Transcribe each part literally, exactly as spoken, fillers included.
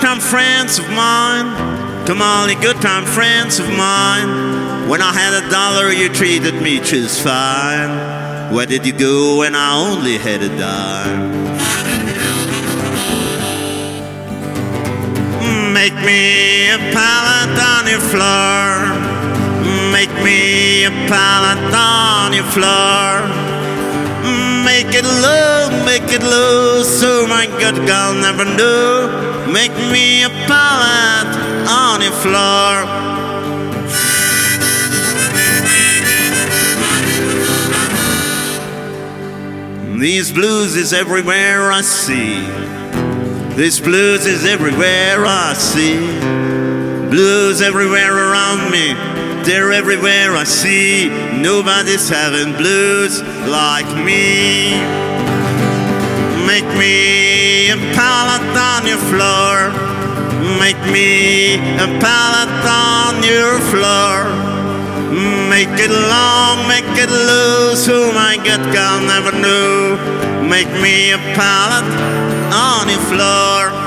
time friends of mine. Come on, you good time friends of mine. When I had a dollar, you treated me just fine. Where did you go when I only had a dime? Make me a pallet on your floor. Make me a pallet on your floor. Make it low, make it low, so my good girl never knew. Make me a pallet on your floor. These blues is everywhere I see. This blues is everywhere I see. Blues everywhere around me. They're everywhere I see. Nobody's having blues like me. Make me a pallet on your floor. Make me a pallet on your floor. Make it long, make it loose, who my good girl never knew. Make me a pallet on your floor.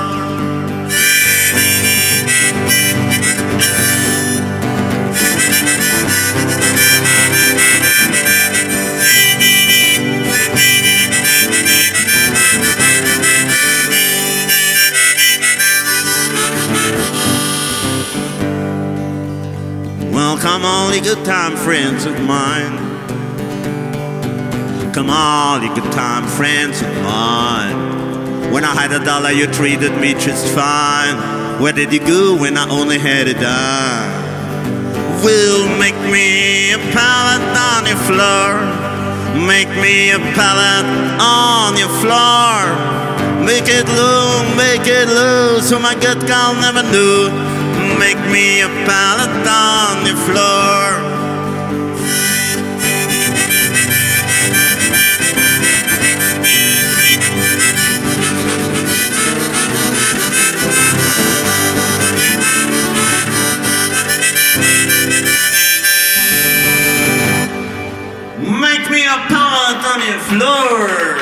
Well, come on, you good time friends of mine. Come on, you good time friends of mine. When I had a dollar, you treated me just fine. Where did you go when I only had a dime? Will make me a pallet on your floor. Make me a pallet on your floor. Make it low, make it low, so my good girl never knew. Make me a pallet on your floor. Make me a pallet on your floor.